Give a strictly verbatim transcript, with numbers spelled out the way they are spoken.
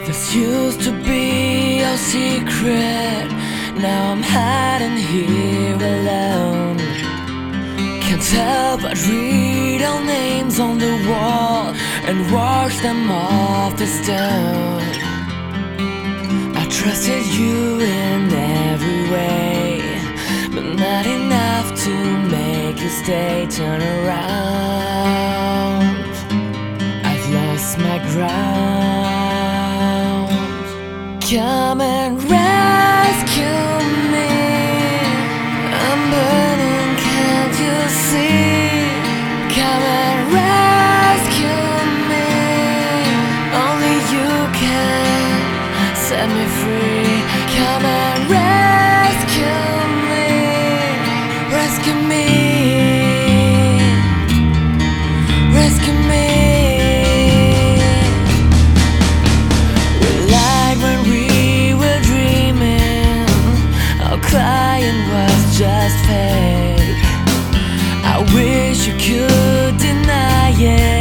This used to be our secret. Now I'm hiding here alone. Can't help but read our names on the wall and wash them off the stone. I trusted you in every way, but not enough to make you stay. Turn around, I've lost my ground. Come and rescue me. I'm burning, can't you see? Come and rescue me. Only you can set me free. Come and rescue me. Rescue me. Rescue me. Crying was just fake. I wish you could deny it.